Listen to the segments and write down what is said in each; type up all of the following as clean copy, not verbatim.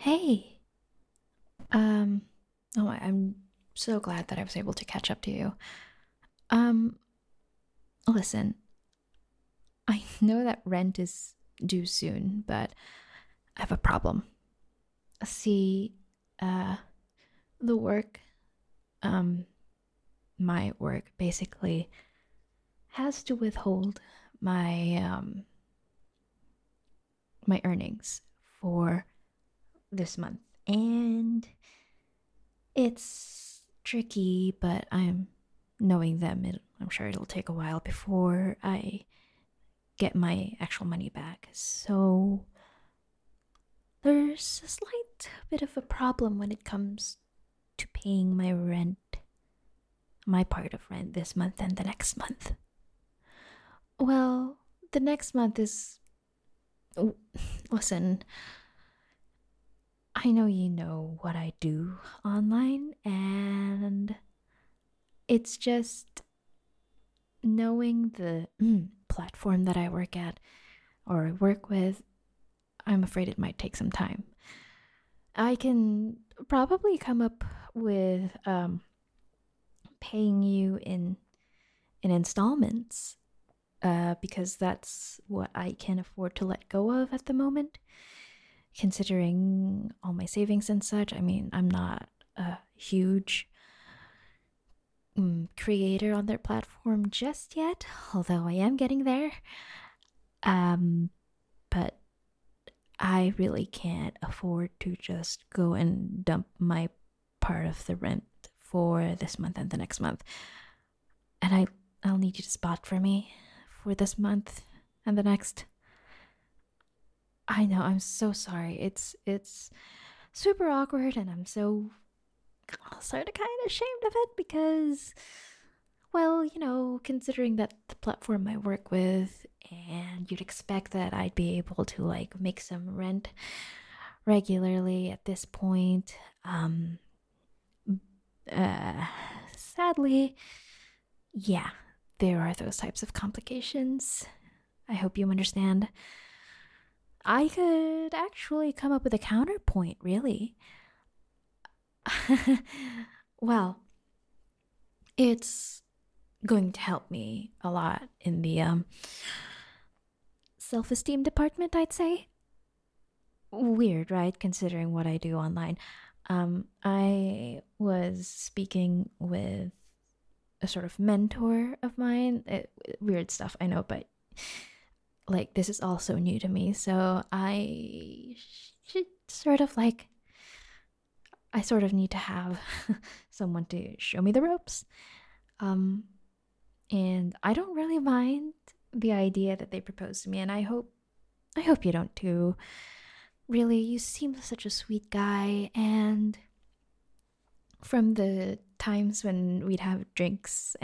Hey, um, I'm so glad that I was able to catch up to you. Um, Listen, I know that rent is due soon, but I have a problem. See, uh, the work, um, my work basically has to withhold my earnings for this month, and it's tricky, but I'm knowing them. I'm sure it'll take a while before I get my actual money back. So there's a slight bit of a problem when it comes to paying my rent, my part of rent this month and the next month. Well, the next month is. Listen, I know you know what I do online, and it's just knowing the platform that I work at or work with. I'm afraid it might take some time. I can probably come up with paying you in installments, because that's what I can afford to let go of at the moment. Considering all my savings and such, I mean, I'm not a huge creator on their platform just yet, although I am getting there. Um, but I really can't afford to just go and dump my part of the rent for this month and the next month. And I'll need you to spot for me for this month and the next. I know, I'm so sorry. It's super awkward, and I'm so sort of kind of ashamed of it because, well, considering that the platform I work with, and you'd expect that I'd be able to like make some rent regularly at this point. Uh, Sadly, yeah, there are those types of complications. I hope you understand. I could actually come up with a counterpoint, really. Well, it's going to help me a lot in the self-esteem department, I'd say. Weird, right? Considering what I do online. I was speaking with a sort of mentor of mine. Weird stuff, I know, but like this is all so new to me. So should sort of like, I sort of need to have someone to show me the ropes. Um, and I don't really mind the idea that they proposed to me, and I hope you don't too. Really, you seem such a sweet guy, and from the times when we'd have drinks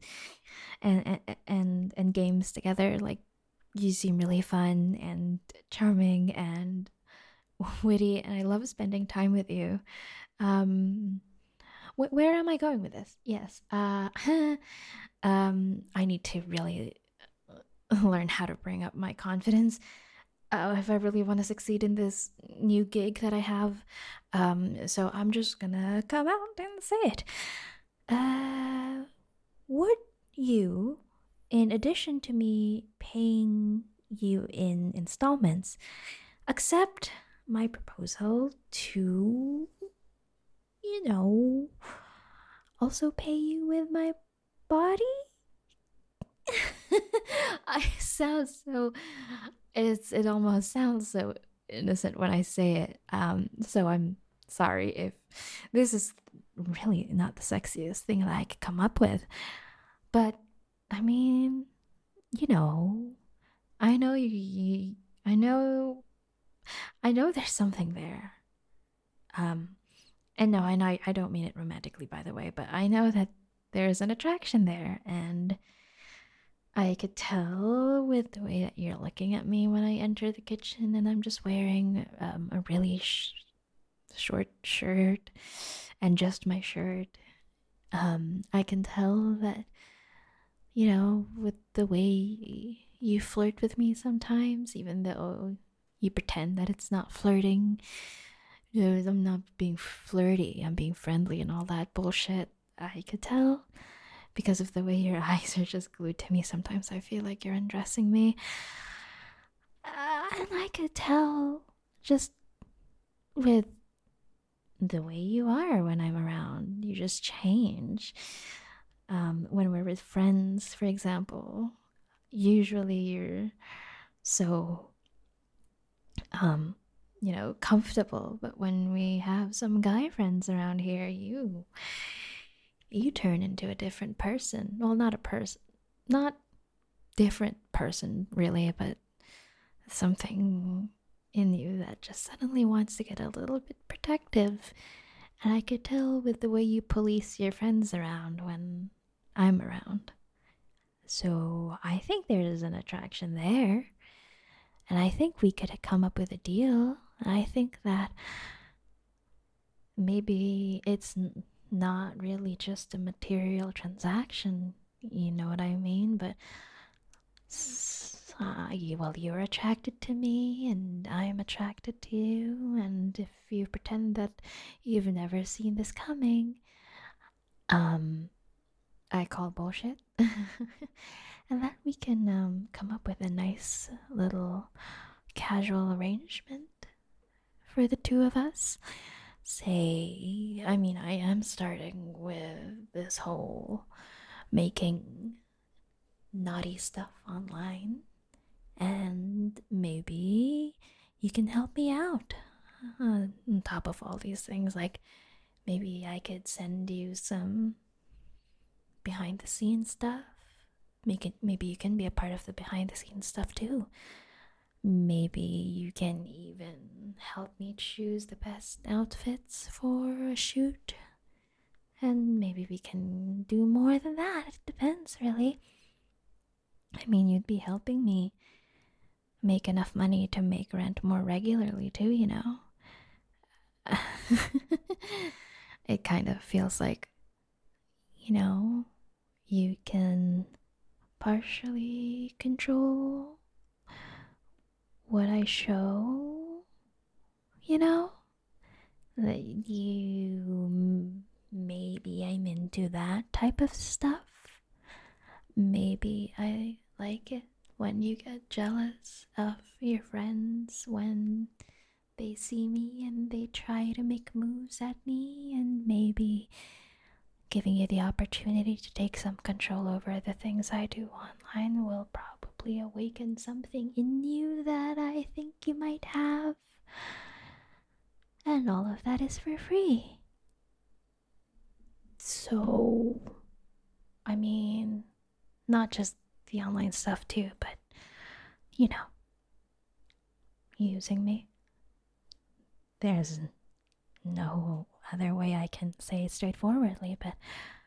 and games together, like you seem really fun and charming and witty, and I love spending time with you. Um, where am I going with this? Yes. I need to really learn how to bring up my confidence if I really want to succeed in this new gig that I have. So I'm just gonna come out and say it. Uh, would you, in addition to me paying you in installments, accept my proposal to, you know, also pay you with my body? I sound so it almost sounds so innocent when I say it. So I'm sorry if this is really not the sexiest thing that I could come up with. But I mean, you know, I know I know there's something there. Um and no, I don't mean it romantically, by the way, but I know that there's an attraction there, and I could tell with the way that you're looking at me when I enter the kitchen and I'm just wearing a really short shirt and just my shirt. I can tell that, with the way you flirt with me sometimes, even though you pretend that it's not flirting, I'm not being flirty, I'm being friendly and all that bullshit. I could tell because of the way your eyes are just glued to me. Sometimes I feel like you're undressing me. And I could tell just with the way you are when I'm around. You just change. When we're with friends, for example, usually you're so comfortable, but when we have some guy friends around here, you turn into a different person. Well, not a person, not different person really, but something in you that just suddenly wants to get a little bit protective. And I could tell with the way you police your friends around when I'm around. So I think there is an attraction there. And I think we could come up with a deal. I think that maybe it's not really just a material transaction. You know what I mean? But well, you're attracted to me and I'm attracted to you, and if you pretend that you've never seen this coming, I call bullshit. And that we can come up with a nice little casual arrangement for the two of us. Say, I mean, I am starting with this whole making naughty stuff online, and maybe you can help me out on top of all these things. Like, maybe I could send you some behind the scenes stuff. Maybe you can be a part of the behind the scenes stuff too. Maybe you can even help me choose the best outfits for a shoot. And maybe we can do more than that. It depends, really. I mean, you'd be helping me make enough money to make rent more regularly, too, you know? It kind of feels like, you can partially control what I show, you know? That maybe I'm into that type of stuff. Maybe I like it when you get jealous of your friends when they see me and they try to make moves at me, and maybe giving you the opportunity to take some control over the things I do online will probably awaken something in you that I think you might have. And all of that is for free. So, I mean, not just the online stuff too, but, using me. There's no other way I can say it straightforwardly, but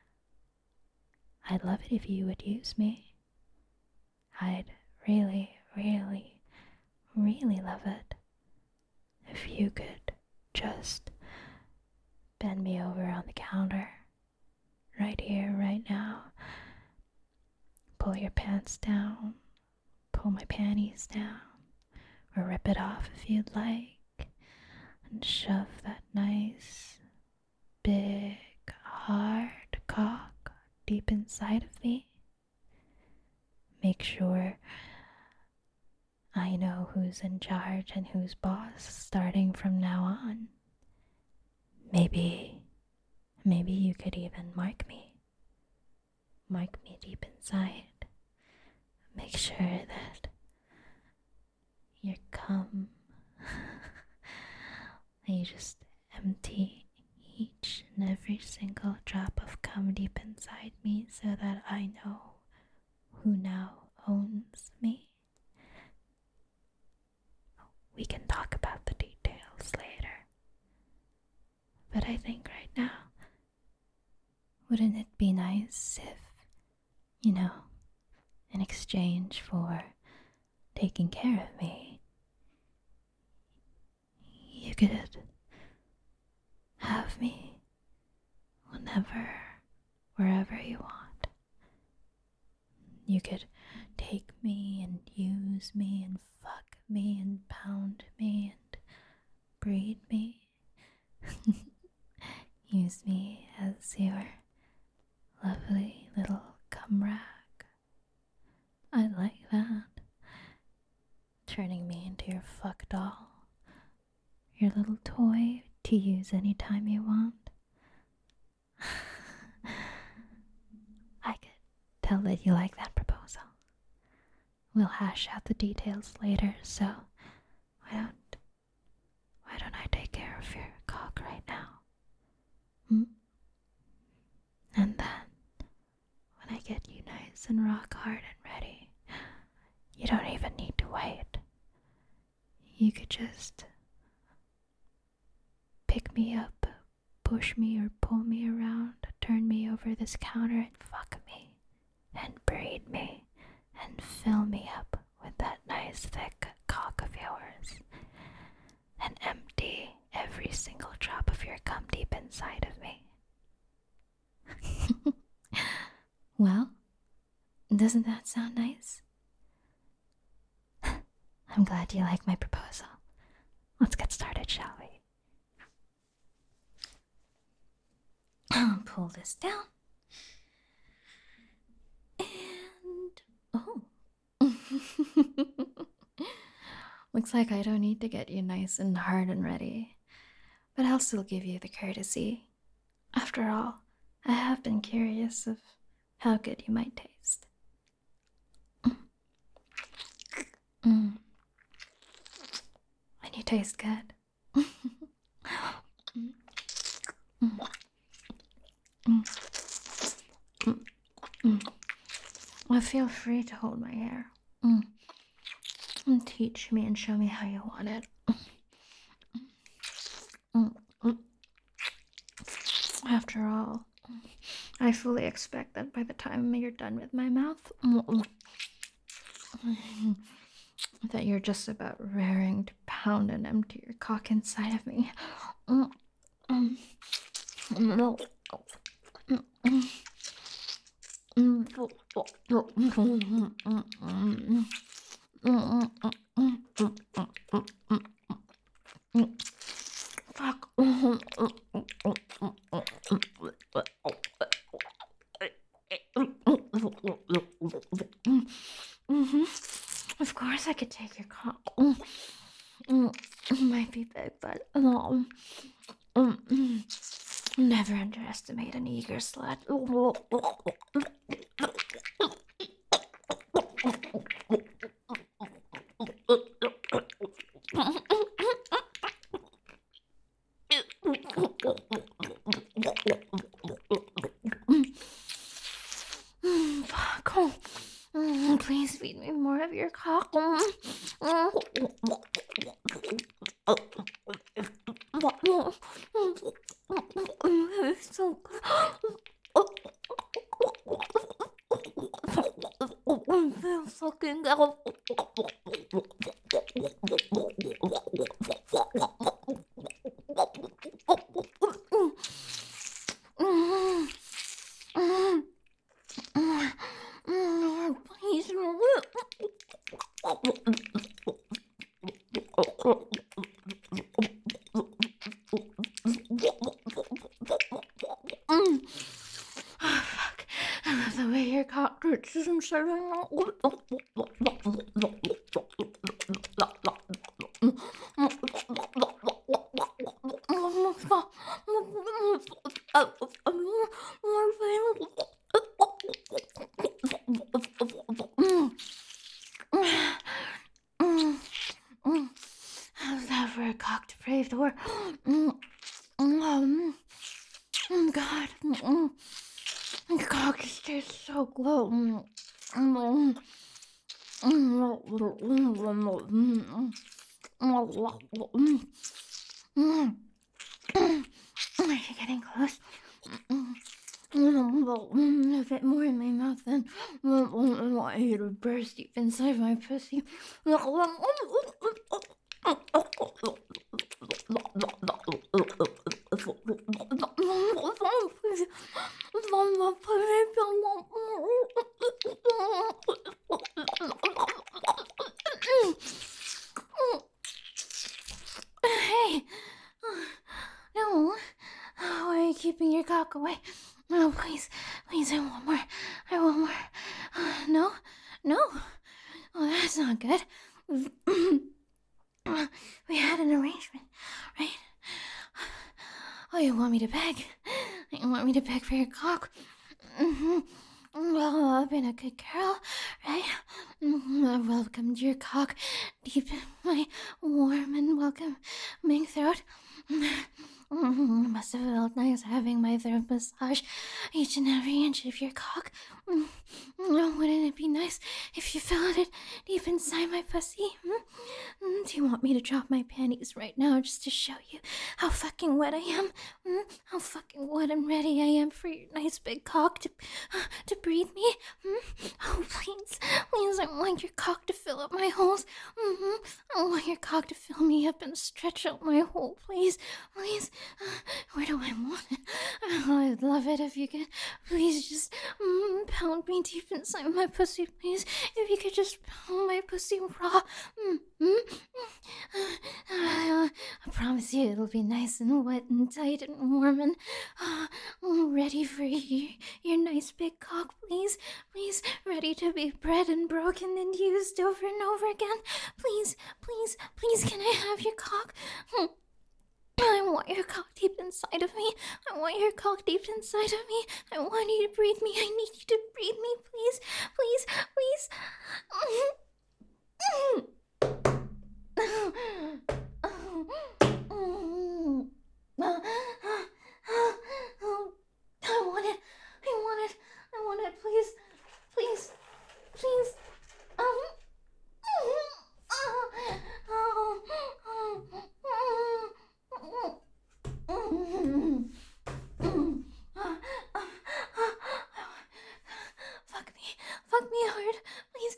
I'd love it if you would use me. I'd really, really, really love it if you could just bend me over on the counter right here, right now. Pull your pants down, pull my panties down, or rip it off if you'd like, and shove that nice, big, hard cock deep inside of me. Make sure I know who's in charge and who's boss starting from now on. Maybe you could even mark me deep inside. Make sure that your cum, you just empty each and every single drop of cum deep inside me so that I know who now owns me. We can talk about the details later. But I think right now, wouldn't it be nice if, in exchange for taking care of me, you could have me whenever, wherever you want. You could take me and use me and fuck me and pound me and breed me use me as your lovely little cum rag. I like that. Turning me into your fuck doll. Your little toy to use anytime you want. I could tell that you like that proposal. We'll hash out the details later, so why don't I take care of your cock right now? And then, when I get you nice and rock hard and ready, you don't even need to wait. You could just pick me up, push me or pull me around, turn me over this counter and fuck me, and braid me, and fill me up with that nice thick cock of yours, and empty every single drop of your cum deep inside of me. Well, doesn't that sound nice? I'm glad you like my proposal. Let's get started, shall we? I'll pull this down. And oh. Looks like I don't need to get you nice and hard and ready. But I'll still give you the courtesy. After all, I have been curious of how good you might taste. And you taste good. Well, feel free to hold my hair. And teach me and show me how you want it. After all, I fully expect that by the time you're done with my mouth, that you're just about raring to pound and empty your cock inside of me. Fuck. Of course I could take your cock. Might be big, but never underestimate an eager slut. Fuck. Please feed me more of your cock. So fucking go. Please. Fuck. I love the way your cock twitches inside my mouth. How's that for a cock to pray for? God. Your cock just tastes so good. Are you getting close? A bit more in my mouth, then I want you to burst deep inside my pussy. Hey, no, wake keeping your cock away. No, please, please, I want more. I want more. No, no. Oh, that's not good. We had an arrangement, right? Oh, you want me to beg? You want me to beg for your cock? Mm-hmm. Well, I've been a good girl, right? I welcomed your cock deep in my warm and welcoming throat. It must have felt nice having my throat massage each and every inch of your cock. Wouldn't it be nice if you felt it deep inside my pussy? Do you want me to drop my panties right now just to show you how fucking wet I am? How fucking wet and ready I am for your nice big cock to breathe me? Oh, please, please, I want your cock to fill up my holes. I want your cock to fill me up and stretch out my hole, please, please. Where do I want it? I'd love it if you could please just pound me deep inside my pussy, please. If you could just pound my pussy raw. I promise you it'll be nice and wet and tight and warm and ready for your nice big cock, please. Please, ready to be bred and broken and used over and over again. Please, please, please, can I have your cock? I want your cock deep inside of me. I want your cock deep inside of me. I want you to breathe me. I need you to breathe me, please. Please, please. I want it. I want it. I want it. Please. Please. Please. Fuck me hard, please.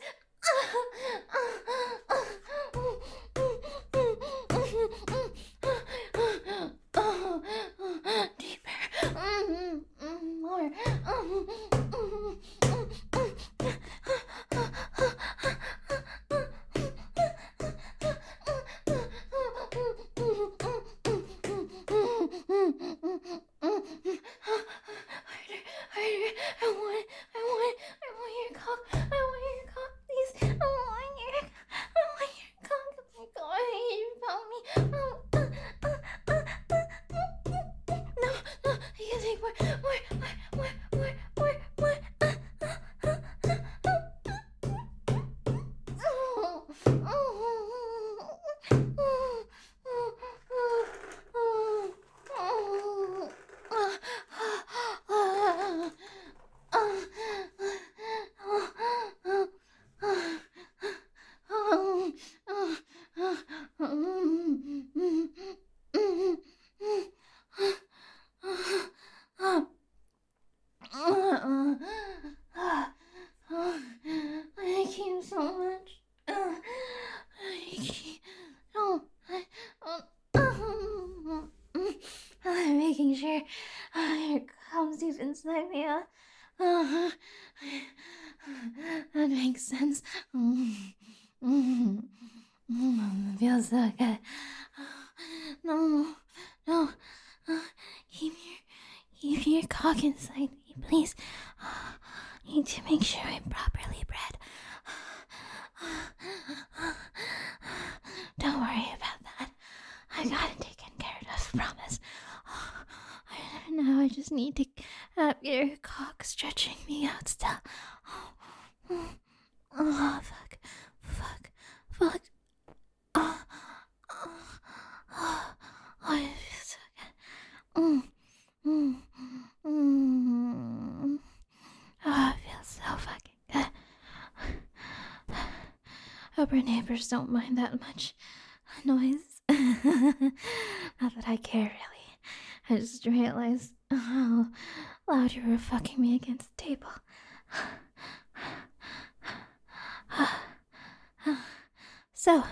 Deeper. More. I'm making sure it comes deep inside me. That makes sense. It feels so good. No. Keep your cock inside me, please. I need to make sure I'm properly bred. Don't worry about that. I got it taken care of, promise. Now I just need to have your cock stretching me out still. Oh, fuck. Oh, it feels so good. Oh, it feels so fucking good. Hope our neighbors don't mind that much noise. Not that I care, really. I just realized how loud you were fucking me against the table. So,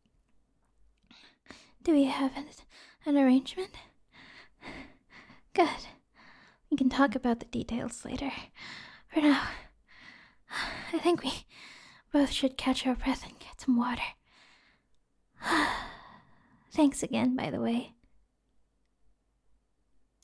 do we have an arrangement? Good. We can talk about the details later. For now, I think we both should catch our breath and get some water. Thanks again, by the way.